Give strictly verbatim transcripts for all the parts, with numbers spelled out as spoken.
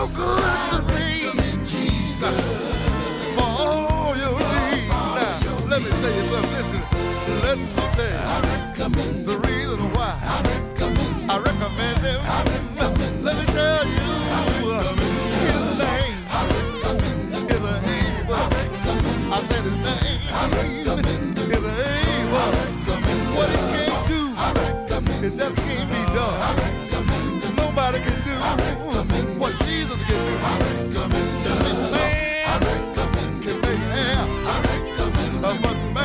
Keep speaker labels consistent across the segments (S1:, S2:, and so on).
S1: so good to me. Jesus. For all your needs. Now, let me tell you something. Listen, let me tell you. I recommend the reason why. I recommend. I recommend him. I recommend. Let me tell you. His name is a evil. I said his name is a evil. What he can't do, it just can't be done. Nobody can do what Jesus can do. This man can make hair, but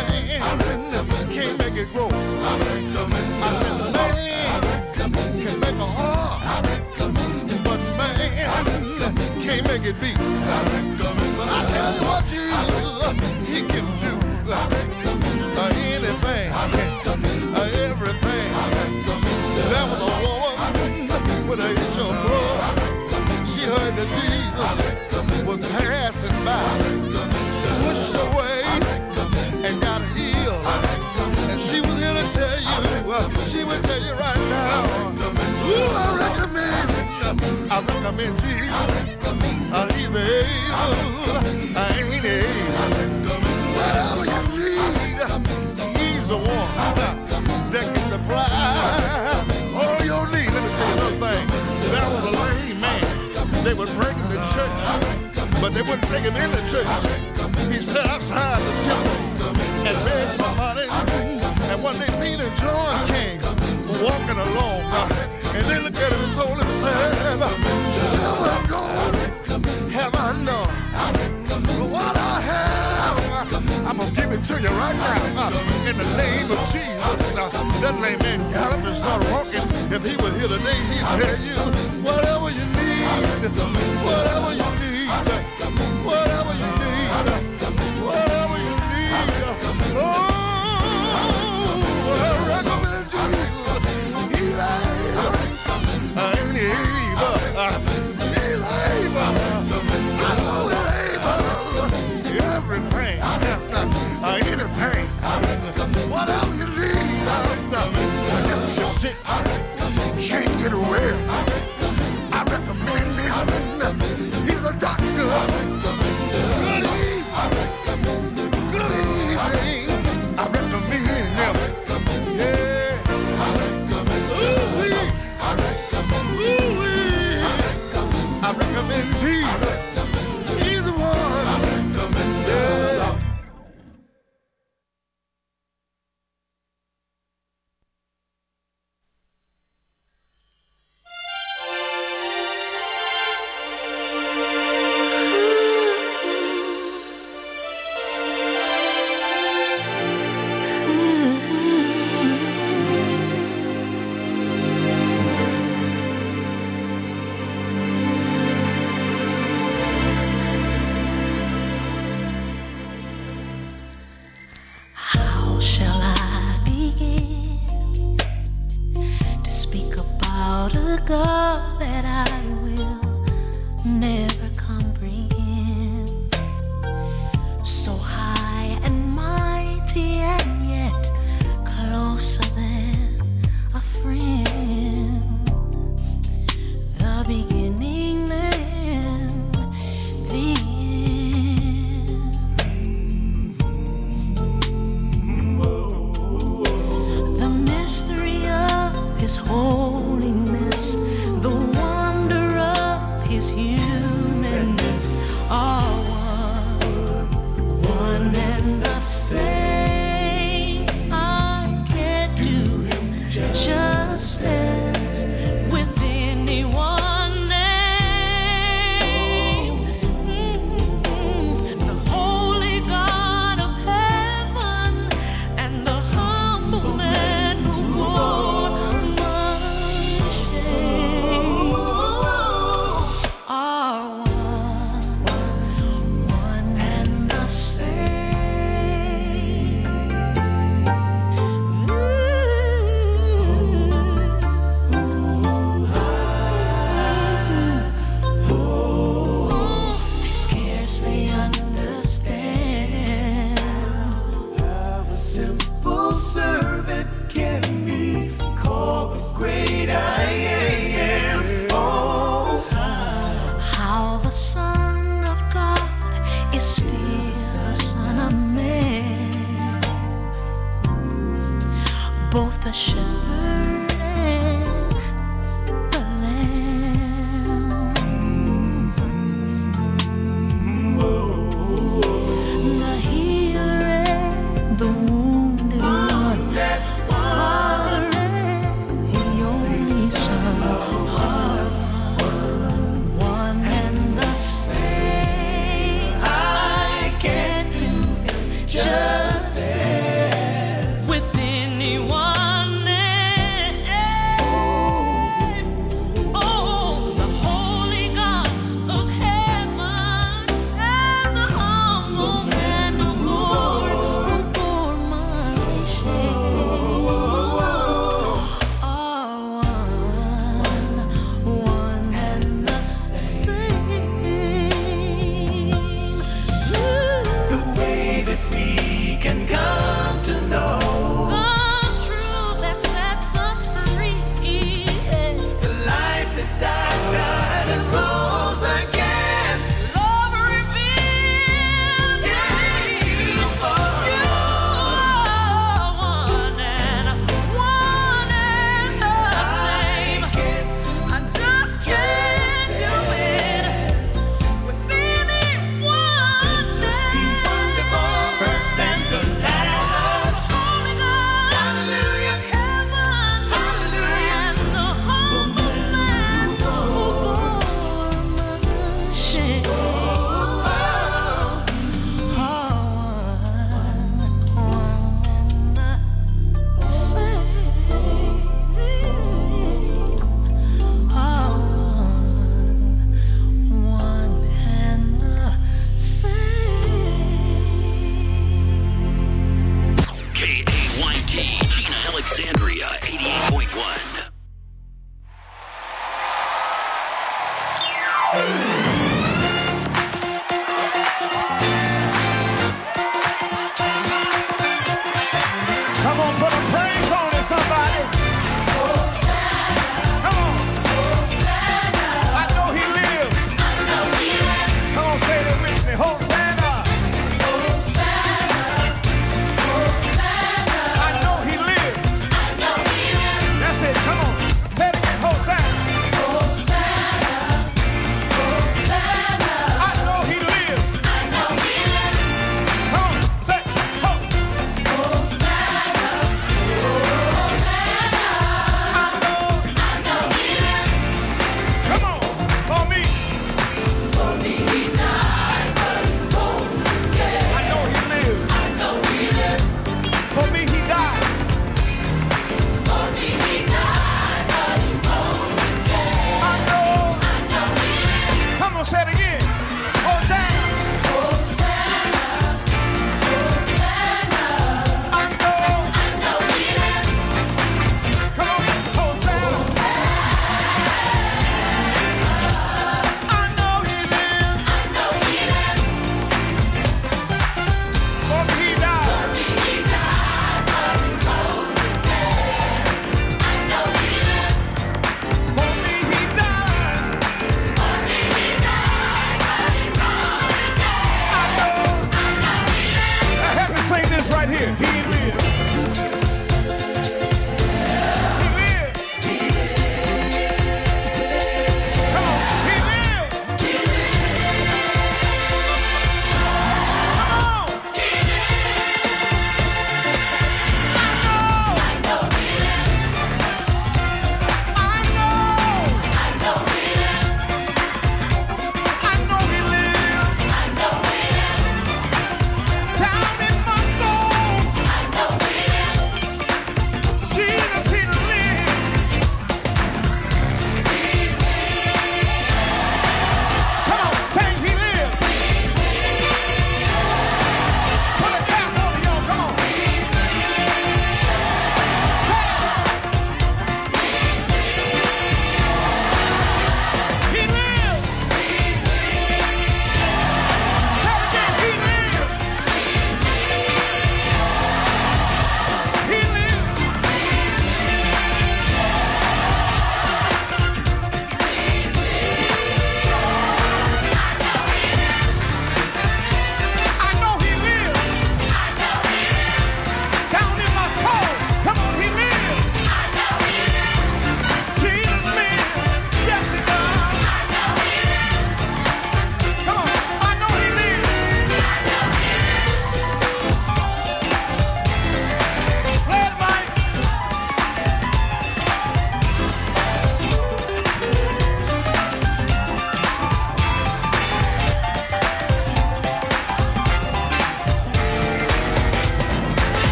S1: man can't make it grow. I said man can make a heart, but man can't make it beat. But I tell you what, Jesus, he can do uh, anything, uh, everything. There was a woman with a issue of blood. She heard that Jesus was passing by, pushed away and got healed. And she was here to tell you, uh, she would tell you right now, ooh, I recommend, I recommend Jesus. Uh, he's able, I ain't able. Whatever you need, he's the one that can supply all your needs. Let me tell you another thing. There was a lame man. They would bring him to church, but they wouldn't take him in the church. He sat outside the temple and begged for money. And one day Peter and John came walking along, and they looked at him and told him, silver and gold have I none. But what I have, I'm going to give it to you right now. Uh, in the name of Jesus. Now, that lame man got up and started walking. If he was here today, he'd tell you, whatever you need, whatever you need, whatever you need, whatever you need. Oh, I recommend Jesus. He's able. I ain't evil. He's able. I know he's able. Everything. Uh, anything, whatever you need, uh, if you're sick, can't get well, I recommend him. He's a doctor. Good evening, good evening. I recommend him. Yeah. Ooh-wee. Ooh-wee. I recommend Jesus. He's the one. Yeah.
S2: Ah. the Son of God is still the Son of Man. Both the shepherd and the lamb. The healer and the wounded one. Father and the only Son are one and the same. I can't do justice with anyone. Oh, the holy God of heaven and the humble man of Lord who bore my shame are one, one and the same.
S3: The way that we can come to know
S2: The truth that sets us free.
S3: the life that died, died and rose again.
S2: Love revealed.
S3: Yes, you are.
S2: You are one and one and the same. I just can't do it with anyone.
S3: He's wonderful, first and the last.
S2: Holy God,
S3: Hallelujah,
S2: heaven,
S3: hallelujah.
S2: and the humble man who bore my shame.
S3: Oh,
S4: K A Y T, Gina Alexandria, eighty-eight point one.
S1: Come on, put a praise on it, somebody. Come on. I know he lives. Come on, say that with me. Hosanna. I know he lives. That's it. Come on. Say it again. Hosanna.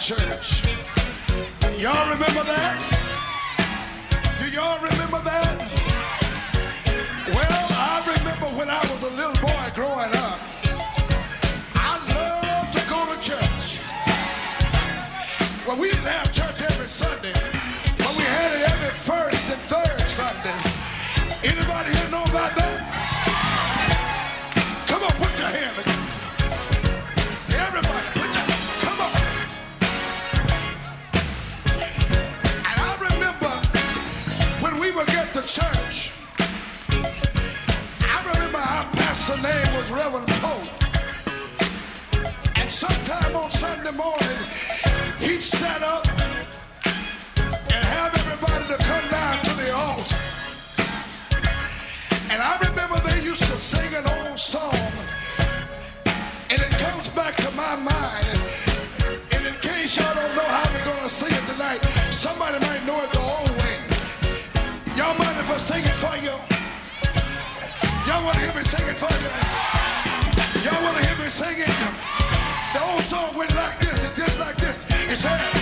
S1: church. Y'all remember that? Do y'all remember that? Well, I remember when I was a little boy growing up, I loved to go to church. Well, we didn't have church every Sunday, but we had it every first and third Sundays. Anybody here know about that? Come on, put your hand together. Everybody, put your, come on. And I remember when we would get to church, I remember our pastor's name was Reverend Pope. And sometime on Sunday morning, he'd stand up and have everybody to come down to the altar. And I remember they used to sing an old song, and it comes back to my mind. And, and in case y'all don't know how we're gonna sing it tonight, somebody might know it the old way. Y'all mind if I sing it for you? Y'all wanna hear me sing it for you? Y'all wanna hear me sing it? The old song went like this, and just like this. It said,